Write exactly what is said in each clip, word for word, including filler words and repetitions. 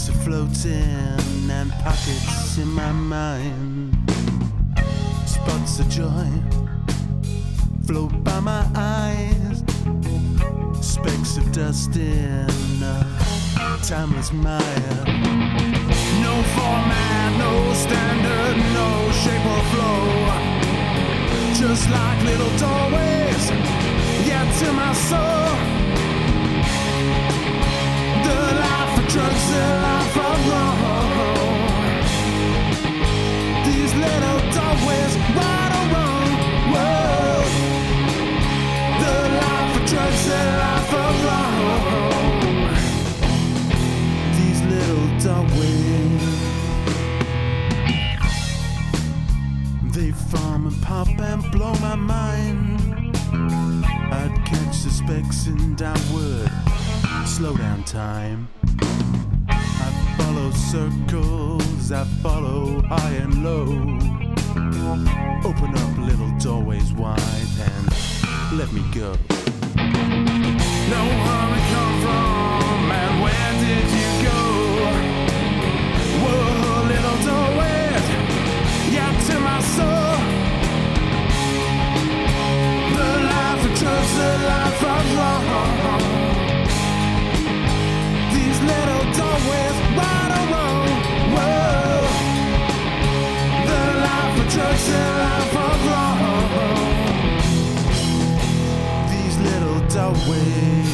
Specks are floating and pockets in my mind. Spots of joy float by my eyes. Specks of dust in a timeless mire. No format, no standard, no shape or flow. Just like little doorways, yeah, to my soul. The life of drugs, the life of wrong. These little doorways, right or wrong. Whoa. The life of drugs, the life of wrong. These little doorways, they form and pop and blow my mind. I'd catch the specks in downward, slow down time. I follow circles, I follow high and low. Open up little doorways wide and let me go. Now where we come from and where did you go? Whoa, little doorways, yeah, to my soul. The life of drugs, the life of wrong. These little doorways, right or wrong. Whoa. The life of drugs, the life of wrong. These little doorways.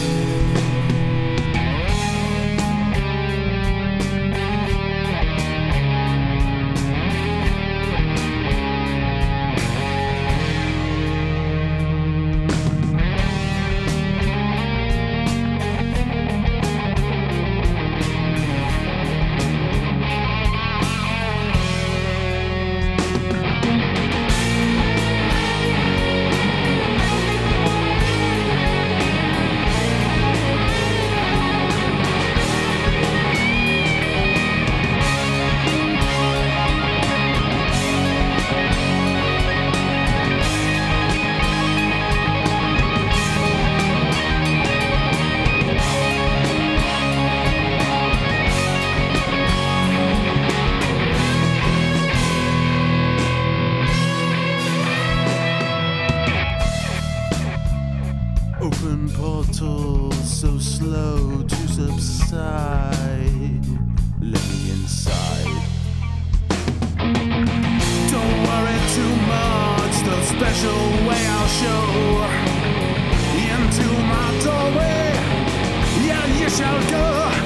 Open portals so slow to subside. Let me inside. Don't worry too much, the special way I'll show. Into my doorway, yeah, you shall go.